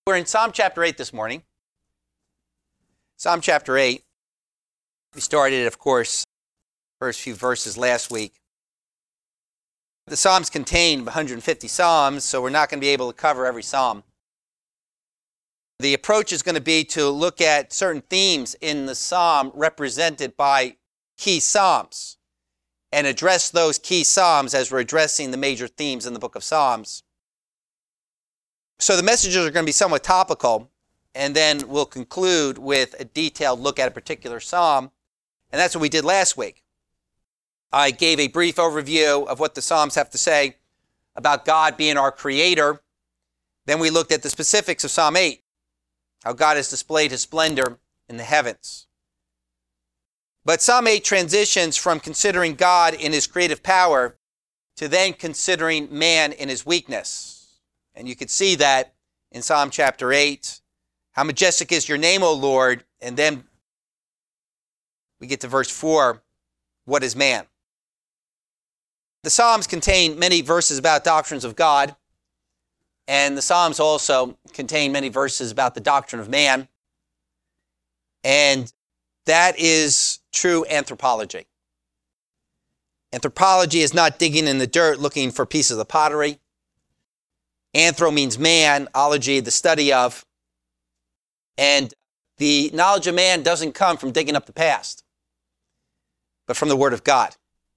We're in Psalm chapter 8 this morning. Psalm chapter 8. We started, of course, first few verses last week. The Psalms contain 150 Psalms, so we're not going to be able to cover every Psalm. The approach is going to be to look at certain themes in the Psalm represented by key Psalms and address those key Psalms as we're addressing the major themes in the book of Psalms. So the messages are going to be somewhat topical, and then we'll conclude with a detailed look at a particular Psalm, and that's what we did last week. I gave a brief overview of what the Psalms have to say about God being our creator. Then we looked at the specifics of Psalm 8, how God has displayed his splendor in the heavens. But Psalm 8 transitions from considering God in his creative power to then considering man in his weakness. And you can see that in Psalm chapter 8. How majestic is your name, O Lord? And then we get to verse 4. What is man? The Psalms contain many verses about doctrines of God. And the Psalms also contain many verses about the doctrine of man. And that is true anthropology. Anthropology is not digging in the dirt looking for pieces of pottery. Anthro means man, ology, the study of. And the knowledge of man doesn't come from digging up the past, but from the Word of God.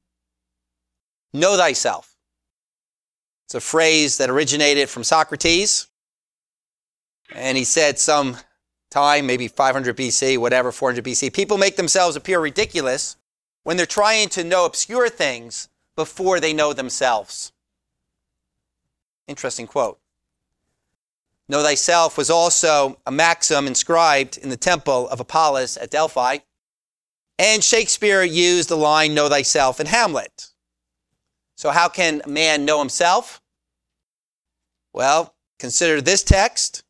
Know thyself. It's a phrase that originated from Socrates. And he said some time, maybe 500 BC, whatever, 400 BC, people make themselves appear ridiculous when they're trying to know obscure things before they know themselves. Interesting quote. Know thyself was also a maxim inscribed in the temple of Apollos at Delphi. And Shakespeare used the line, know thyself, in Hamlet. So how can a man know himself? Well, consider this text.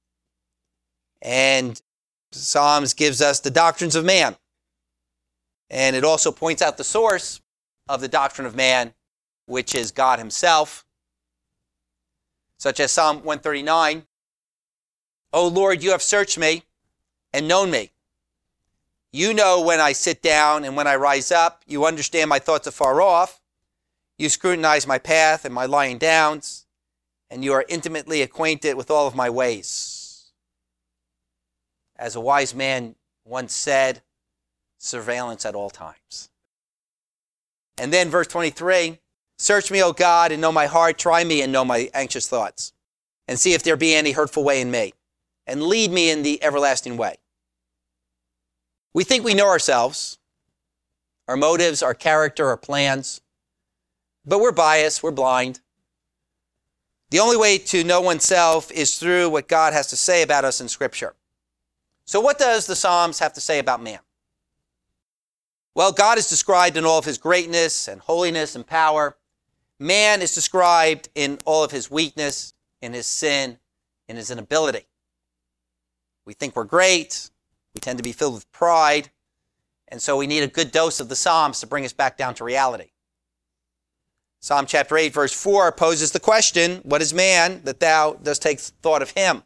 And Psalms gives us the doctrines of man. And it also points out the source of the doctrine of man, which is God himself. Such as Psalm 139. O Lord, you have searched me and known me. You know when I sit down and when I rise up. You understand my thoughts afar off. You scrutinize my path and my lying downs. And you are intimately acquainted with all of my ways. As a wise man once said, surveillance at all times. And then verse 23. Search me, O God, and know my heart. Try me and know my anxious thoughts. And see if there be any hurtful way in me. And lead me in the everlasting way. We think we know ourselves, our motives, our character, our plans. But we're biased, we're blind. The only way to know oneself is through what God has to say about us in Scripture. So what does the Psalms have to say about man? Well, God is described in all of his greatness and holiness and power. Man is described in all of his weakness, in his sin, in his inability. We think we're great. We tend to be filled with pride. And so we need a good dose of the Psalms to bring us back down to reality. Psalm chapter 8, verse 4 poses the question, what is man that thou dost take thought of him?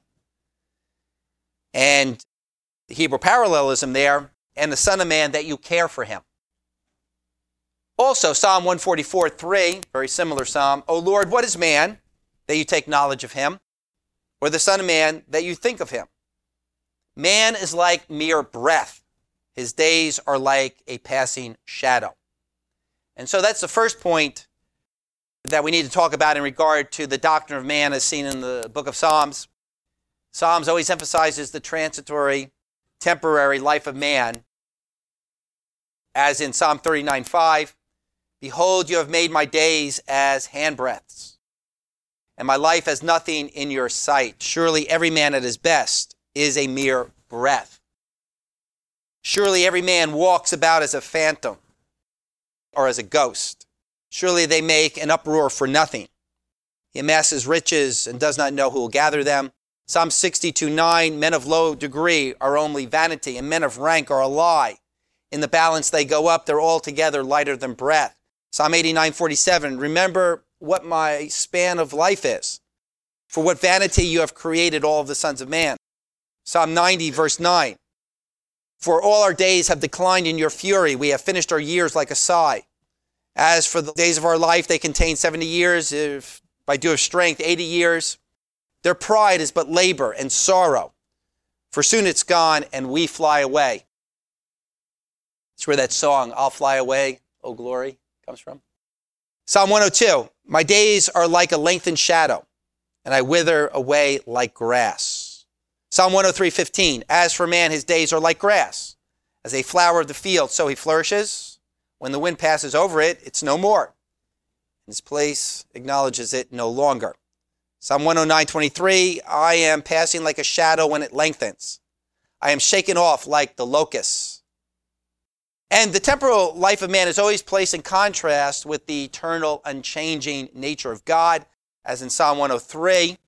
And the Hebrew parallelism there, and the Son of Man that you care for him. Also, Psalm 144:3, very similar psalm. O Lord, what is man that you take knowledge of him? Or the Son of Man that you think of him? Man is like mere breath. His days are like a passing shadow. And so that's the first point that we need to talk about in regard to the doctrine of man as seen in the book of Psalms. Psalms always emphasizes the transitory, temporary life of man. As in Psalm 39:5, behold, you have made my days as handbreadths, and my life as nothing in your sight. Surely every man at his best is a mere breath. Surely every man walks about as a phantom or as a ghost. Surely they make an uproar for nothing. He amasses riches and does not know who will gather them. Psalm 62:9, men of low degree are only vanity, and men of rank are a lie. In the balance they go up, they're altogether lighter than breath. Psalm 89:47, remember what my span of life is. For what vanity you have created all of the sons of man. Psalm 90, verse 9. For all our days have declined in your fury. We have finished our years like a sigh. As for the days of our life, they contain 70 years, if by due of strength, 80 years. Their pride is but labor and sorrow. For soon it's gone and we fly away. That's where that song, I'll Fly Away, O Glory, comes from. Psalm 102, my days are like a lengthened shadow, and I wither away like grass. Psalm 103:15, as for man, his days are like grass. As a flower of the field, so he flourishes. When the wind passes over it, it's no more. His place acknowledges it no longer. Psalm 109:23, I am passing like a shadow when it lengthens. I am shaken off like the locusts. And the temporal life of man is always placed in contrast with the eternal, unchanging nature of God, as in Psalm 103.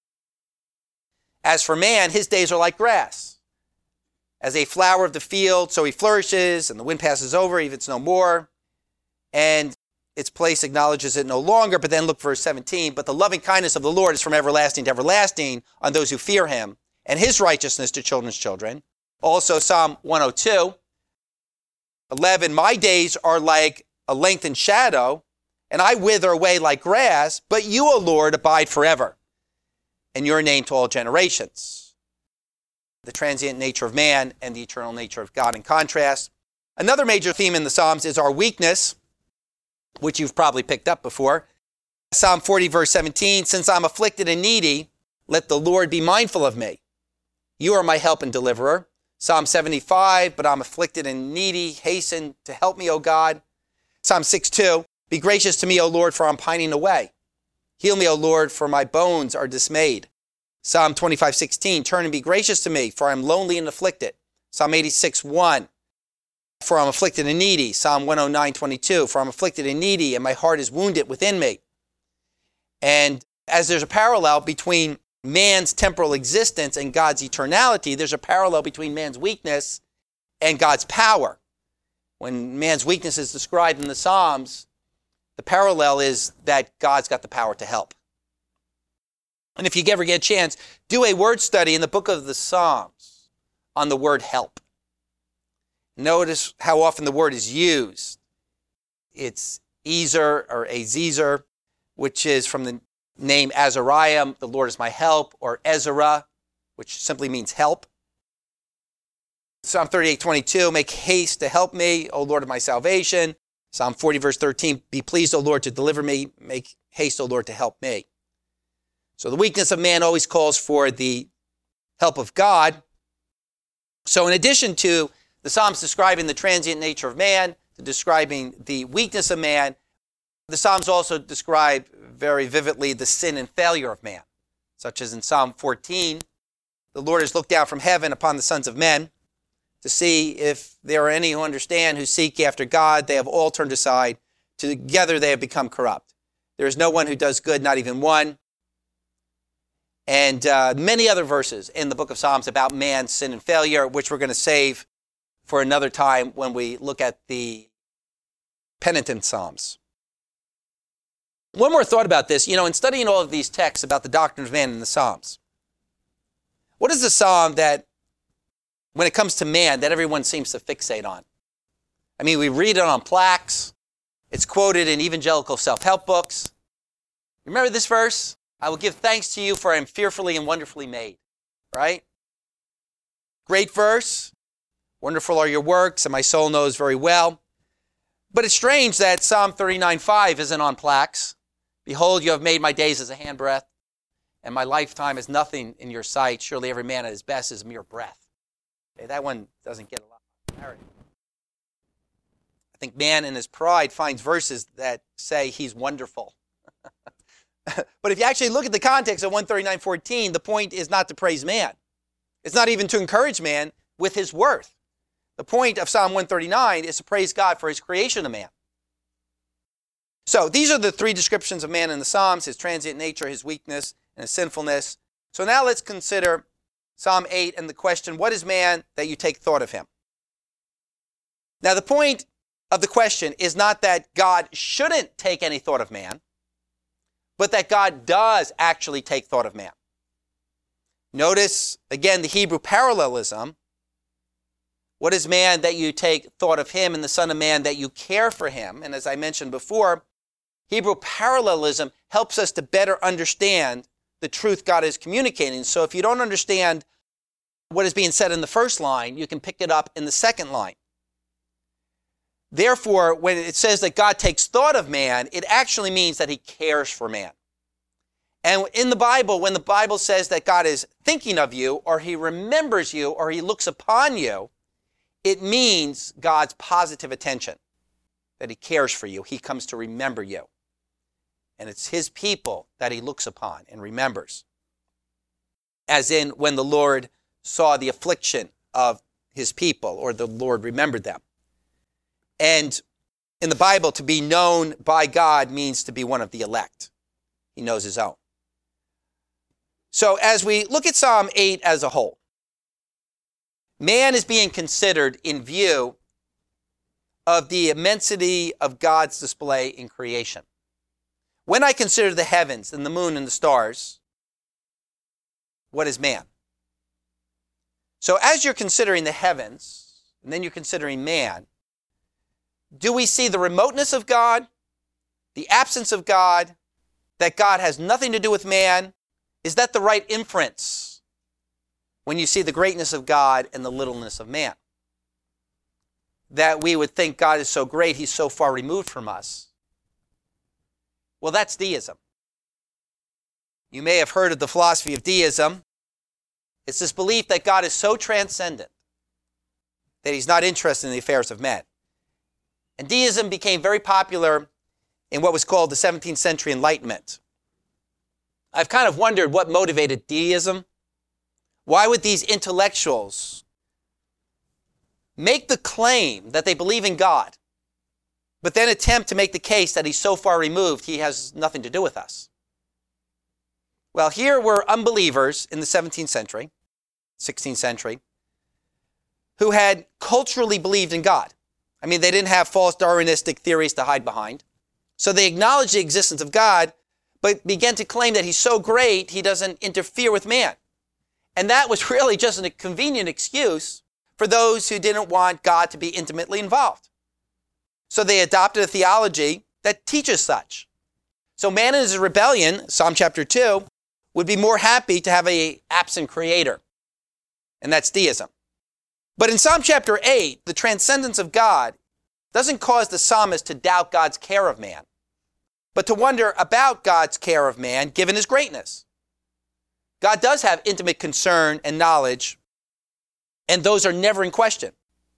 As for man, his days are like grass. As a flower of the field, so he flourishes, and the wind passes over, even it's no more. And its place acknowledges it no longer. But then look verse 17. But the loving kindness of the Lord is from everlasting to everlasting on those who fear him, and his righteousness to children's children. Also Psalm 102. 11, my days are like a lengthened shadow, and I wither away like grass, but you, O Lord, abide forever, and your name to all generations. The transient nature of man and the eternal nature of God in contrast. Another major theme in the Psalms is our weakness, which you've probably picked up before. Psalm 40, verse 17, since I'm afflicted and needy, let the Lord be mindful of me. You are my help and deliverer. Psalm 75, but I'm afflicted and needy. Hasten to help me, O God. Psalm 6:2, be gracious to me, O Lord, for I'm pining away. Heal me, O Lord, for my bones are dismayed. Psalm 25:16, turn and be gracious to me, for I'm lonely and afflicted. Psalm 86:1, for I'm afflicted and needy. Psalm 109:22, for I'm afflicted and needy, and my heart is wounded within me. And as there's a parallel between man's temporal existence and God's eternality, there's a parallel between man's weakness and God's power. When man's weakness is described in the Psalms, the parallel is that God's got the power to help. And if you ever get a chance, do a word study in the book of the Psalms on the word help. Notice how often the word is used. It's Ezer or Azizer, which is from the name Azariah, the Lord is my help, or Ezra, which simply means help. Psalm 38:22, make haste to help me, O Lord of my salvation. Psalm 40, verse 13, be pleased, O Lord, to deliver me. Make haste, O Lord, to help me. So the weakness of man always calls for the help of God. So in addition to the Psalms describing the transient nature of man, describing the weakness of man, the Psalms also describe very vividly the sin and failure of man, such as in Psalm 14, the Lord has looked down from heaven upon the sons of men to see if there are any who understand, who seek after God. They have all turned aside. Together they have become corrupt. There is no one who does good, not even one. And many other verses in the book of Psalms about man's sin and failure, which we're going to save for another time when we look at the penitent Psalms. One more thought about this. In studying all of these texts about the doctrine of man in the Psalms, what is the Psalm that, when it comes to man, that everyone seems to fixate on? I mean, we read it on plaques. It's quoted in evangelical self-help books. Remember this verse? I will give thanks to you, for I am fearfully and wonderfully made. Right? Great verse. Wonderful are your works, and my soul knows very well. But it's strange that Psalm 39:5 isn't on plaques. Behold, you have made my days as a handbreadth, and my lifetime is nothing in your sight. Surely every man at his best is a mere breath. Okay, that one doesn't get a lot of clarity. I think man in his pride finds verses that say he's wonderful. But if you actually look at the context of 139:14, the point is not to praise man. It's not even to encourage man with his worth. The point of Psalm 139 is to praise God for his creation of man. So these are the three descriptions of man in the Psalms: his transient nature, his weakness, and his sinfulness. So now let's consider Psalm 8 and the question, what is man that you take thought of him? Now the point of the question is not that God shouldn't take any thought of man, but that God does actually take thought of man. Notice, again, the Hebrew parallelism. What is man that you take thought of him, and the Son of Man that you care for him? And as I mentioned before, Hebrew parallelism helps us to better understand the truth God is communicating. So if you don't understand what is being said in the first line, you can pick it up in the second line. Therefore, when it says that God takes thought of man, it actually means that he cares for man. And in the Bible, when the Bible says that God is thinking of you, or he remembers you, or he looks upon you, it means God's positive attention, that he cares for you. He comes to remember you. And it's his people that he looks upon and remembers. As in when the Lord saw the affliction of his people, or the Lord remembered them. And in the Bible, to be known by God means to be one of the elect. He knows his own. So as we look at Psalm 8 as a whole, man is being considered in view of the immensity of God's display in creation. When I consider the heavens and the moon and the stars, what is man? So as you're considering the heavens, and then you're considering man, do we see the remoteness of God, the absence of God, that God has nothing to do with man? Is that the right inference when you see the greatness of God and the littleness of man? That we would think God is so great, he's so far removed from us. Well, that's deism. You may have heard of the philosophy of deism. It's this belief that God is so transcendent that he's not interested in the affairs of men. And deism became very popular in what was called the 17th century Enlightenment. I've kind of wondered what motivated deism. Why would these intellectuals make the claim that they believe in God, but then attempt to make the case that he's so far removed, he has nothing to do with us? Well, here were unbelievers in the 17th century, 16th century, who had culturally believed in God. I mean, they didn't have false Darwinistic theories to hide behind. So they acknowledged the existence of God, but began to claim that he's so great, he doesn't interfere with man. And that was really just a convenient excuse for those who didn't want God to be intimately involved. So they adopted a theology that teaches such. So man in his rebellion, Psalm chapter 2, would be more happy to have an absent creator. And that's deism. But in Psalm chapter 8, the transcendence of God doesn't cause the psalmist to doubt God's care of man, but to wonder about God's care of man given his greatness. God does have intimate concern and knowledge, and those are never in question.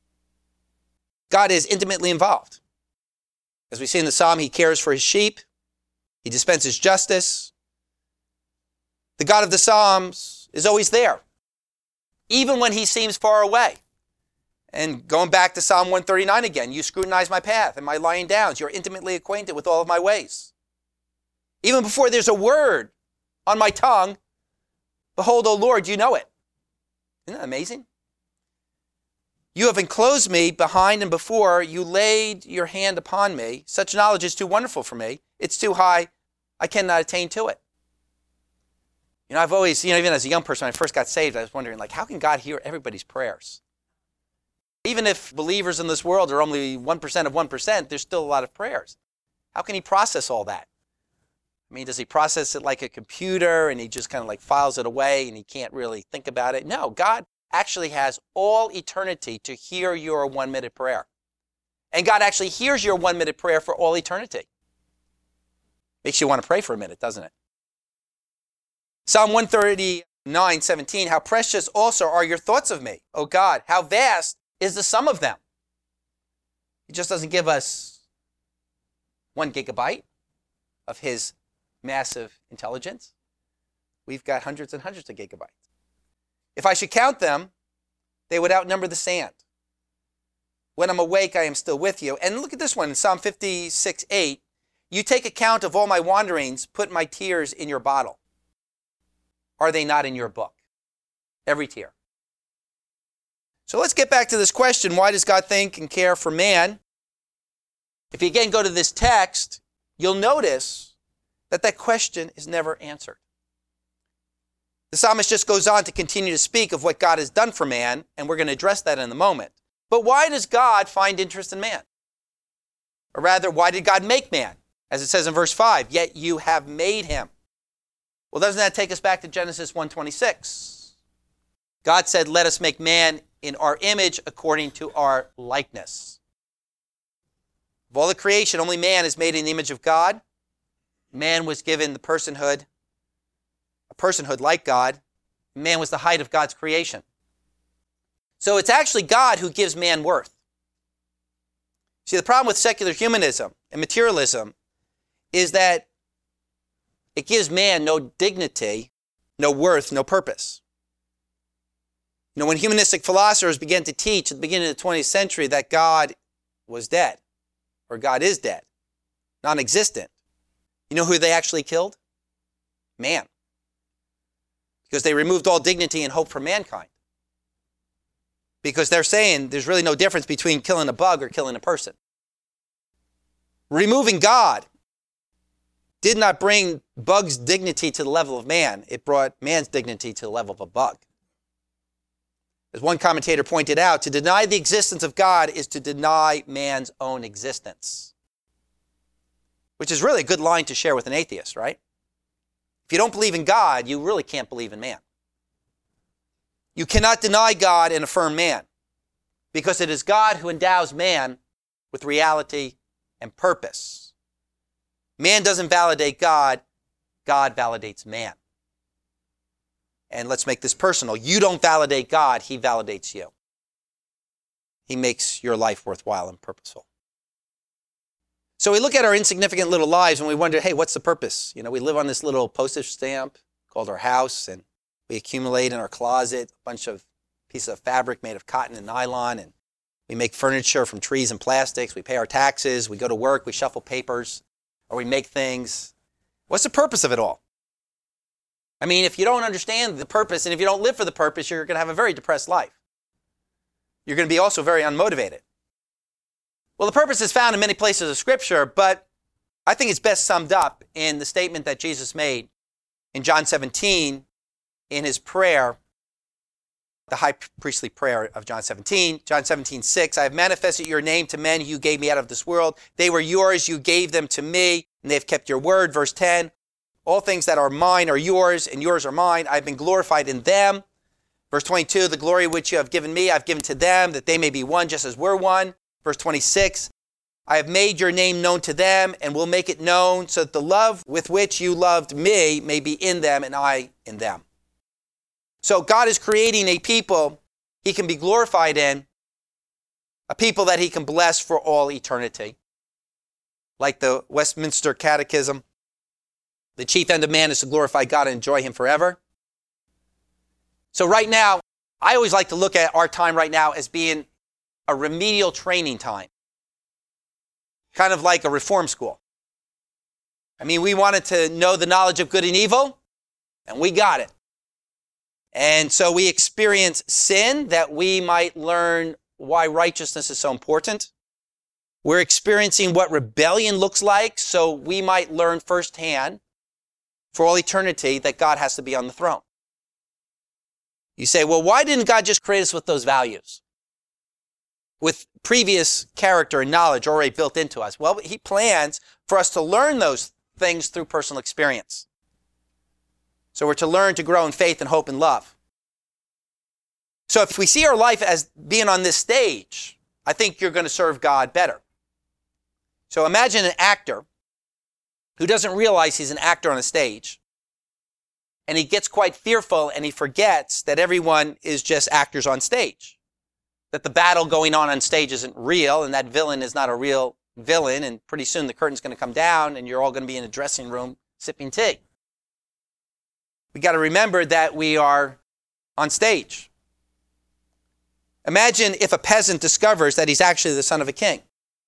God is intimately involved. As we see in the psalm, he cares for his sheep. He dispenses justice. The God of the Psalms is always there, even when he seems far away. And going back to Psalm 139 again, you scrutinize my path and my lying downs. You're intimately acquainted with all of my ways. Even before there's a word on my tongue, behold, O Lord, you know it. Isn't that amazing? You have enclosed me behind and before. You laid your hand upon me. Such knowledge is too wonderful for me. It's too high. I cannot attain to it. You know, I've always, even as a young person, when I first got saved, I was wondering, how can God hear everybody's prayers? Even if believers in this world are only 1% of 1%, there's still a lot of prayers. How can he process all that? I mean, does he process it like a computer and he just kind of files it away and he can't really think about it? No, God actually has all eternity to hear your 1-minute prayer. And God actually hears your 1-minute prayer for all eternity. Makes you want to pray for a minute, doesn't it? Psalm 139:17, how precious also are your thoughts of me, O God, how vast is the sum of them. He just doesn't give us 1 gigabyte of his massive intelligence. We've got hundreds and hundreds of gigabytes. If I should count them, they would outnumber the sand. When I'm awake, I am still with you. And look at this one in Psalm 56:8. You take account of all my wanderings, put my tears in your bottle. Are they not in your book? Every tear. So let's get back to this question. Why does God think and care for man? If you again go to this text, you'll notice that question is never answered. The psalmist just goes on to continue to speak of what God has done for man, and we're going to address that in a moment. But why does God find interest in man? Or rather, why did God make man? As it says in verse 5, yet you have made him. Well, doesn't that take us back to Genesis 1:26? God said, let us make man in our image according to our likeness. Of all the creation, only man is made in the image of God. Man was given the personhood, a personhood like God. Man was the height of God's creation. So it's actually God who gives man worth. See, the problem with secular humanism and materialism is that it gives man no dignity, no worth, no purpose. You know, when humanistic philosophers began to teach at the beginning of the 20th century that God was dead, or God is dead, non-existent, you know who they actually killed? Man. Because they removed all dignity and hope for mankind. Because they're saying there's really no difference between killing a bug or killing a person. Removing God did not bring bugs' dignity to the level of man. It brought man's dignity to the level of a bug. As one commentator pointed out, to deny the existence of God is to deny man's own existence. Which is really a good line to share with an atheist, right? If you don't believe in God, you really can't believe in man. You cannot deny God and affirm man, because it is God who endows man with reality and purpose. Man doesn't validate God, God validates man. And let's make this personal. You don't validate God, he validates you. He makes your life worthwhile and purposeful. So we look at our insignificant little lives and we wonder, hey, what's the purpose? You know, we live on this little postage stamp called our house, and we accumulate in our closet a bunch of pieces of fabric made of cotton and nylon, and we make furniture from trees and plastics. We pay our taxes. We go to work. We shuffle papers, or we make things. What's the purpose of it all? I mean, if you don't understand the purpose and if you don't live for the purpose, you're going to have a very depressed life. You're going to be also very unmotivated. Well, the purpose is found in many places of Scripture, but I think it's best summed up in the statement that Jesus made in John 17 in his prayer, the high priestly prayer of John 17. John 17:6, I have manifested your name to men you gave me out of this world. They were yours, you gave them to me, and they have kept your word. Verse 10, all things that are mine are yours, and yours are mine. I have been glorified in them. Verse 22, the glory which you have given me, I've given to them, that they may be one just as we're one. Verse 26, I have made your name known to them and will make it known so that the love with which you loved me may be in them and I in them. So God is creating a people he can be glorified in, a people that he can bless for all eternity. Like the Westminster Catechism, the chief end of man is to glorify God and enjoy him forever. So right now, I always like to look at our time right now as being a remedial training time. Kind of like a reform school. I mean, we wanted to know the knowledge of good and evil, and we got it. And so we experience sin that we might learn why righteousness is so important. We're experiencing what rebellion looks like, so we might learn firsthand for all eternity that God has to be on the throne. You say, well, why didn't God just create us with those values? With previous character and knowledge already built into us? Well, he plans for us to learn those things through personal experience. So we're to learn to grow in faith and hope and love. So if we see our life as being on this stage, I think you're going to serve God better. So imagine an actor who doesn't realize he's an actor on a stage, and he gets quite fearful and he forgets that everyone is just actors on stage. That the battle going on stage isn't real, and that villain is not a real villain, and pretty soon the curtain's going to come down and you're all going to be in a dressing room sipping tea. We got to remember that we are on stage. Imagine if a peasant discovers that he's actually the son of a king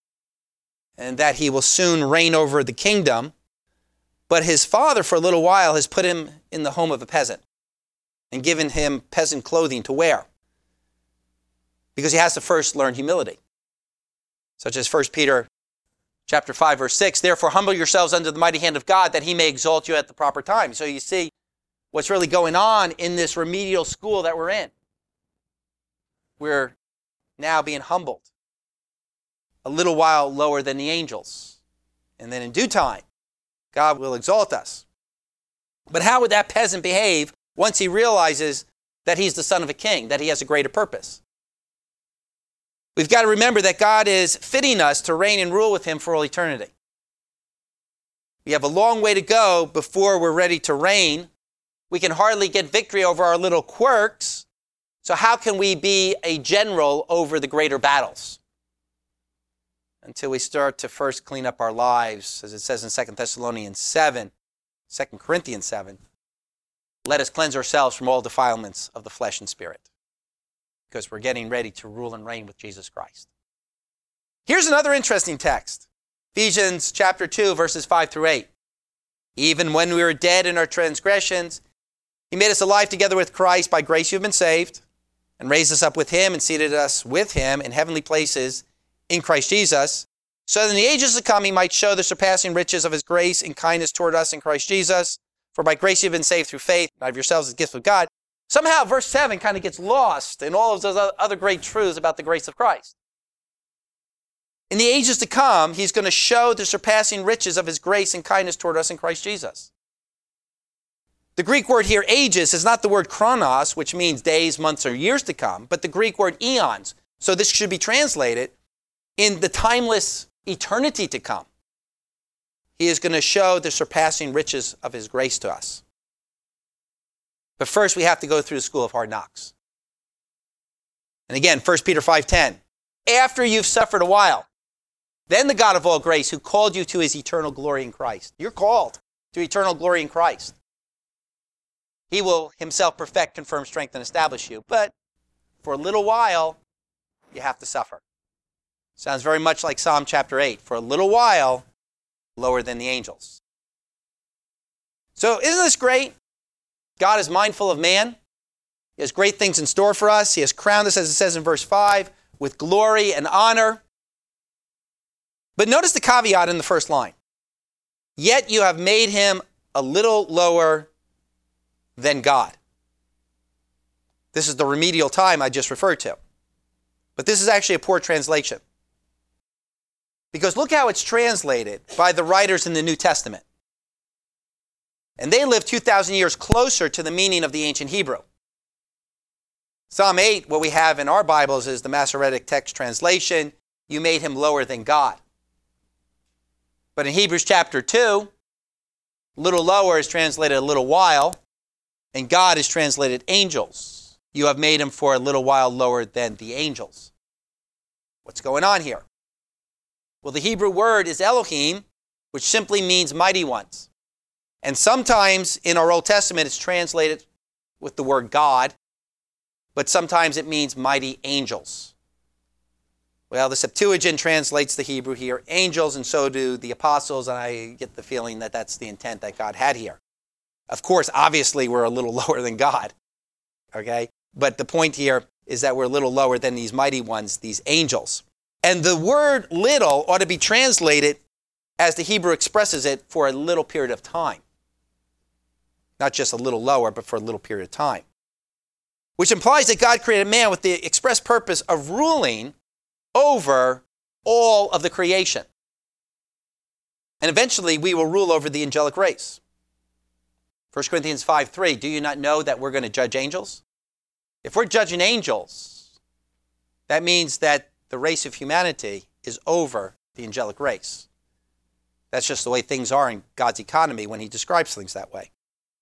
and that he will soon reign over the kingdom, but his father for a little while has put him in the home of a peasant and given him peasant clothing to wear because he has to first learn humility. Such as 1 Peter chapter 5, verse 6, therefore humble yourselves under the mighty hand of God that he may exalt you at the proper time. So you see, what's really going on in this remedial school that we're in. We're now being humbled a little while lower than the angels. And then in due time, God will exalt us. But how would that peasant behave once he realizes that he's the son of a king, that he has a greater purpose? We've got to remember that God is fitting us to reign and rule with him for all eternity. We have a long way to go before we're ready to reign. We can hardly get victory over our little quirks. So how can we be a general over the greater battles? Until we start to first clean up our lives, as it says in 2 Thessalonians 7, 2 Corinthians 7. Let us cleanse ourselves from all defilements of the flesh and spirit, because we're getting ready to rule and reign with Jesus Christ. Here's another interesting text. Ephesians chapter 2, verses 5 through 8. Even when we were dead in our transgressions, he made us alive together with Christ. By grace you have been saved, and raised us up with him and seated us with him in heavenly places in Christ Jesus, so that in the ages to come he might show the surpassing riches of his grace and kindness toward us in Christ Jesus. For by grace you have been saved through faith, not of yourselves as gifts of God. Somehow verse 7 kind of gets lost in all of those other great truths about the grace of Christ. In the ages to come, he's going to show the surpassing riches of his grace and kindness toward us in Christ Jesus. The Greek word here, ages, is not the word chronos, which means days, months, or years to come, but the Greek word eons. So this should be translated in the timeless eternity to come. He is going to show the surpassing riches of his grace to us. But first, we have to go through the school of hard knocks. And again, 1 Peter 5:10. After you've suffered a while, then the God of all grace, who called you to his eternal glory in Christ. You're called to eternal glory in Christ. He will himself perfect, confirm, strengthen, and establish you. But for a little while, you have to suffer. Sounds very much like Psalm chapter 8. For a little while, lower than the angels. So isn't this great? God is mindful of man. He has great things in store for us. He has crowned us, as it says in verse 5, with glory and honor. But notice the caveat in the first line. Yet you have made him a little lower than God. This is the remedial time I just referred to. But this is actually a poor translation. Because look how it's translated by the writers in the New Testament. And they lived 2,000 years closer to the meaning of the ancient Hebrew. Psalm 8, what we have in our Bibles is the Masoretic text translation, you made him lower than God. But in Hebrews chapter 2, little lower is translated a little while, and God is translated angels. You have made him for a little while lower than the angels. What's going on here? Well, the Hebrew word is Elohim, which simply means mighty ones. And sometimes in our Old Testament it's translated with the word God, but sometimes it means mighty angels. Well, the Septuagint translates the Hebrew here angels, and so do the apostles, and I get the feeling that that's the intent that God had here. Of course, obviously, we're a little lower than God, okay? But the point here is that we're a little lower than these mighty ones, these angels. And the word little ought to be translated as the Hebrew expresses it for a little period of time. Not just a little lower, but for a little period of time. Which implies that God created man with the express purpose of ruling over all of the creation. And eventually we will rule over the angelic race. 1 Corinthians 5:3, do you not know that we're going to judge angels? If we're judging angels, that means that the race of humanity is over the angelic race. That's just the way things are in God's economy when he describes things that way.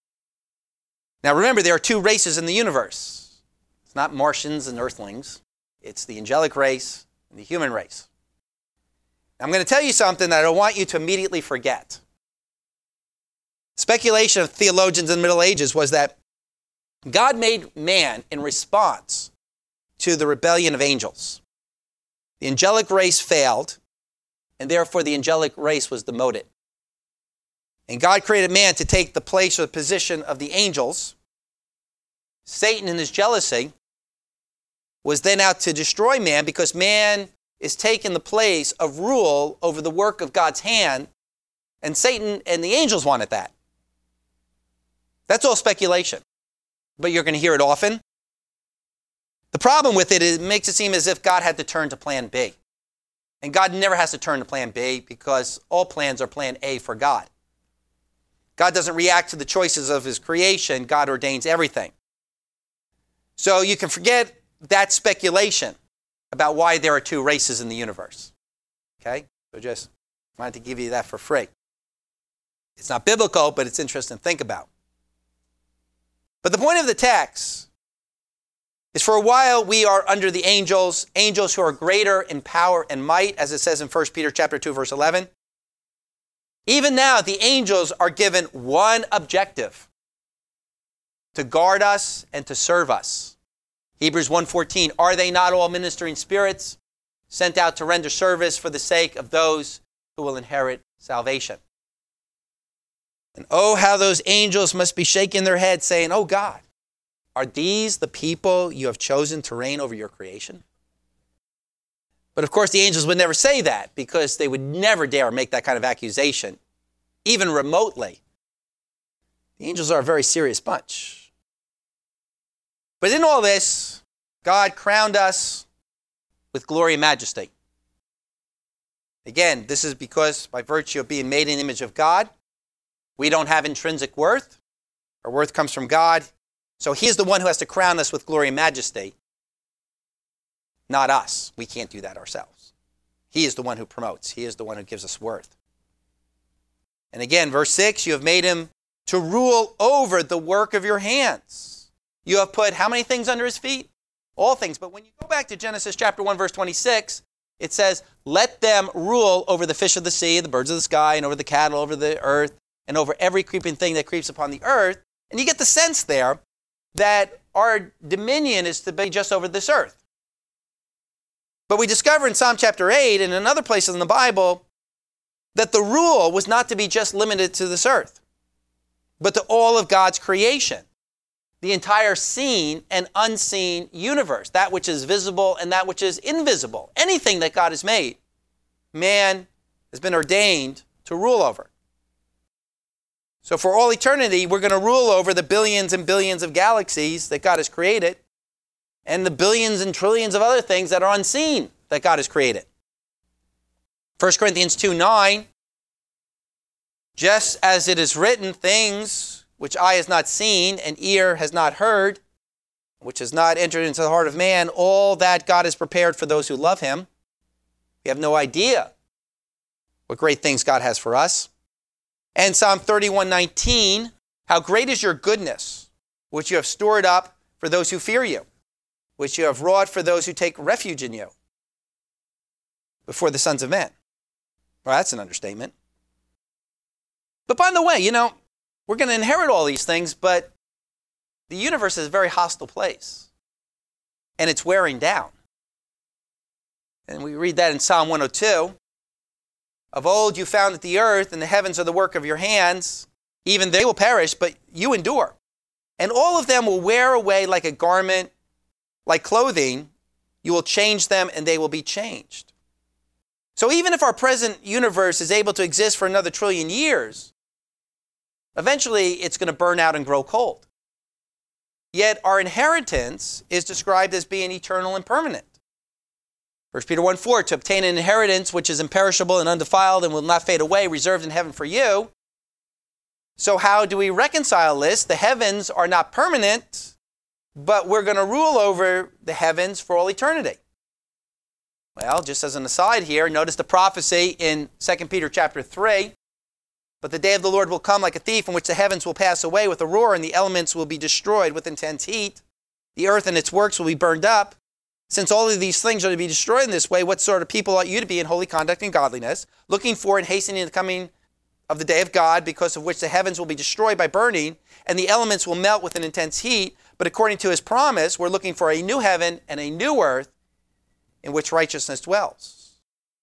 Now remember, there are two races in the universe. It's not Martians and Earthlings. It's the angelic race and the human race. I'm going to tell you something that I don't want you to immediately forget. Speculation of theologians in the Middle Ages was that God made man in response to the rebellion of angels. The angelic race failed, and therefore the angelic race was demoted. And God created man to take the place or the position of the angels. Satan, in his jealousy, was then out to destroy man because man is taking the place of rule over the work of God's hand, and Satan and the angels wanted that. That's all speculation, but you're going to hear it often. The problem with it is it makes it seem as if God had to turn to plan B. And God never has to turn to plan B because all plans are plan A for God. God doesn't react to the choices of his creation. God ordains everything. So you can forget that speculation about why there are two races in the universe. Okay? So just wanted to give you that for free. It's not biblical, but it's interesting to think about. But the point of the text is for a while we are under the angels who are greater in power and might, as it says in 1 Peter chapter 2, verse 11. Even now, the angels are given one objective: to guard us and to serve us. Hebrews 1:14, are they not all ministering spirits sent out to render service for the sake of those who will inherit salvation? And oh, how those angels must be shaking their heads saying, oh God, are these the people you have chosen to reign over your creation? But of course, the angels would never say that because they would never dare make that kind of accusation, even remotely. The angels are a very serious bunch. But in all this, God crowned us with glory and majesty. Again, this is because by virtue of being made in the image of God, we don't have intrinsic worth. Our worth comes from God. So he is the one who has to crown us with glory and majesty, not us. We can't do that ourselves. He is the one who promotes. He is the one who gives us worth. And again, verse 6, you have made him to rule over the work of your hands. You have put how many things under his feet? All things. But when you go back to Genesis chapter 1, verse 26, it says, let them rule over the fish of the sea, the birds of the sky, and over the cattle, over the earth, and over every creeping thing that creeps upon the earth. And you get the sense there that our dominion is to be just over this earth. But we discover in Psalm chapter 8 and in other places in the Bible that the rule was not to be just limited to this earth, but to all of God's creation, the entire seen and unseen universe, that which is visible and that which is invisible. Anything that God has made, man has been ordained to rule over. So for all eternity, we're going to rule over the billions and billions of galaxies that God has created and the billions and trillions of other things that are unseen that God has created. 1 Corinthians 2:9, just as it is written, things which eye has not seen and ear has not heard, which has not entered into the heart of man, all that God has prepared for those who love him. We have no idea what great things God has for us. And Psalm 31:19, how great is your goodness, which you have stored up for those who fear you, which you have wrought for those who take refuge in you before the sons of men. Well, that's an understatement. But by the way, we're going to inherit all these things, but the universe is a very hostile place, and it's wearing down. And we read that in Psalm 102. Of old you founded the earth, and the heavens are the work of your hands. Even they will perish, but you endure. And all of them will wear away like a garment, like clothing. You will change them, and they will be changed. So even if our present universe is able to exist for another trillion years, eventually it's going to burn out and grow cold. Yet our inheritance is described as being eternal and permanent. 1 Peter 1:4, to obtain an inheritance which is imperishable and undefiled and will not fade away, reserved in heaven for you. So how do we reconcile this? The heavens are not permanent, but we're going to rule over the heavens for all eternity. Well, just as an aside here, notice the prophecy in 2 Peter chapter 3. But the day of the Lord will come like a thief, in which the heavens will pass away with a roar, and the elements will be destroyed with intense heat. The earth and its works will be burned up. Since all of these things are to be destroyed in this way, what sort of people ought you to be in holy conduct and godliness, looking for and hastening the coming of the day of God, because of which the heavens will be destroyed by burning, and the elements will melt with an intense heat? But according to his promise, we're looking for a new heaven and a new earth in which righteousness dwells.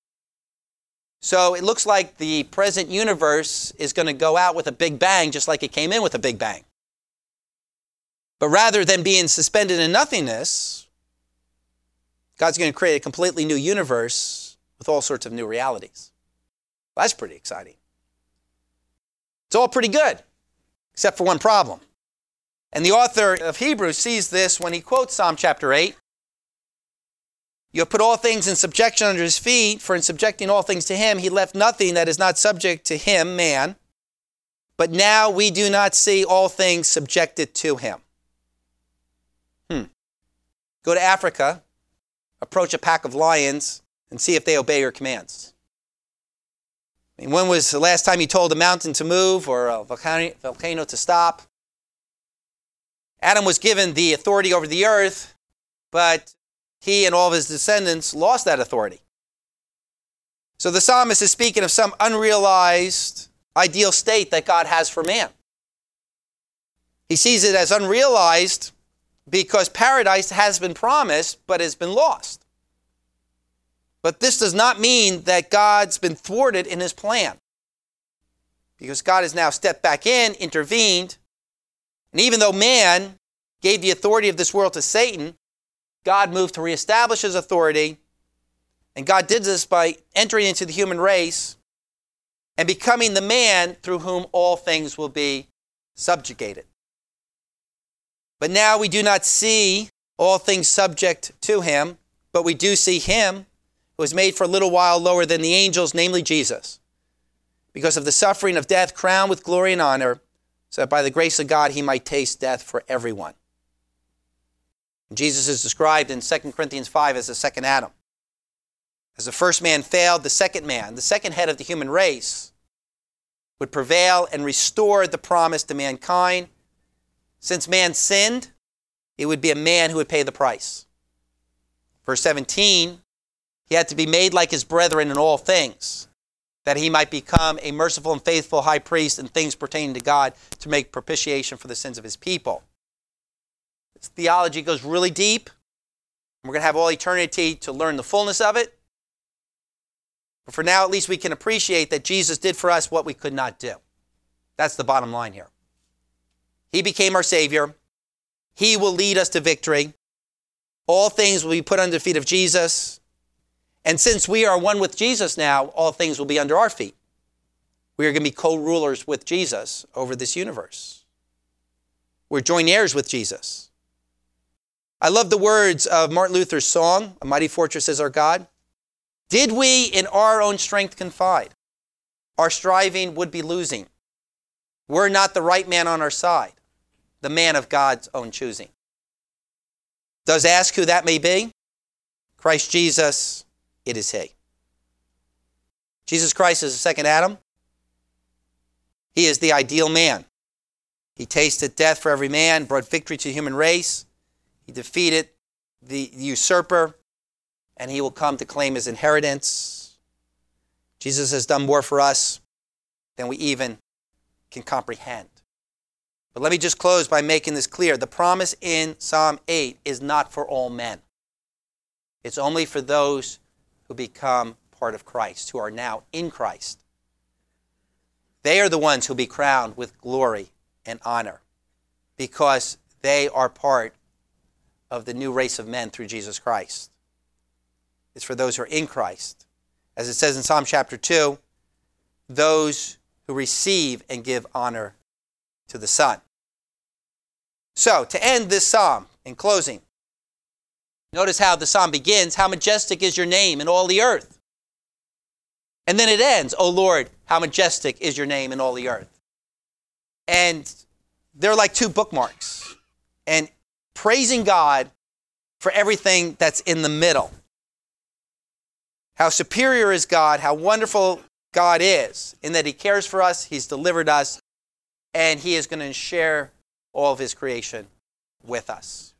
So it looks like the present universe is going to go out with a big bang, just like it came in with a big bang. But rather than being suspended in nothingness, God's going to create a completely new universe with all sorts of new realities. Well, that's pretty exciting. It's all pretty good, except for one problem. And the author of Hebrews sees this when he quotes Psalm chapter 8. You have put all things in subjection under his feet, for in subjecting all things to him, he left nothing that is not subject to him, man. But now we do not see all things subjected to him. Go to Africa, approach a pack of lions, and see if they obey your commands. I mean, when was the last time you told a mountain to move or a volcano to stop? Adam was given the authority over the earth, but he and all of his descendants lost that authority. So the psalmist is speaking of some unrealized ideal state that God has for man. He sees it as unrealized because paradise has been promised but has been lost. But this does not mean that God's been thwarted in his plan, because God has now stepped back in, intervened, and even though man gave the authority of this world to Satan, God moved to reestablish his authority, and God did this by entering into the human race and becoming the man through whom all things will be subjugated. But now we do not see all things subject to him, but we do see him who was made for a little while lower than the angels, namely Jesus, because of the suffering of death, crowned with glory and honor, so that by the grace of God he might taste death for everyone. Jesus is described in 2 Corinthians 5 as the second Adam. As the first man failed, the second man, the second head of the human race, would prevail and restore the promise to mankind. Since man sinned, it would be a man who would pay the price. Verse 17, he had to be made like his brethren in all things, that he might become a merciful and faithful high priest in things pertaining to God to make propitiation for the sins of his people. This theology goes really deep. We're going to have all eternity to learn the fullness of it. But for now, at least we can appreciate that Jesus did for us what we could not do. That's the bottom line here. He became our Savior. He will lead us to victory. All things will be put under the feet of Jesus. And since we are one with Jesus now, all things will be under our feet. We are going to be co-rulers with Jesus over this universe. We're joint heirs with Jesus. I love the words of Martin Luther's song, "A Mighty Fortress is Our God." Did we in our own strength confide, our striving would be losing. We're not the right man on our side, the man of God's own choosing. Does ask who that may be? Christ Jesus, it is he. Jesus Christ is the second Adam. He is the ideal man. He tasted death for every man, brought victory to the human race. He defeated the usurper, and he will come to claim his inheritance. Jesus has done more for us than we even can comprehend. But let me just close by making this clear. The promise in Psalm 8 is not for all men. It's only for those who become part of Christ, who are now in Christ. They are the ones who will be crowned with glory and honor because they are part of the new race of men through Jesus Christ. It's for those who are in Christ. As it says in Psalm chapter 2, those who receive and give honor to the Son. So, to end this psalm, in closing, notice how the psalm begins, "How majestic is your name in all the earth." And then it ends, "O Lord, how majestic is your name in all the earth." And they're like two bookmarks. And praising God for everything that's in the middle. How superior is God, how wonderful God is, in that he cares for us, he's delivered us, and he is going to share all of his creation with us.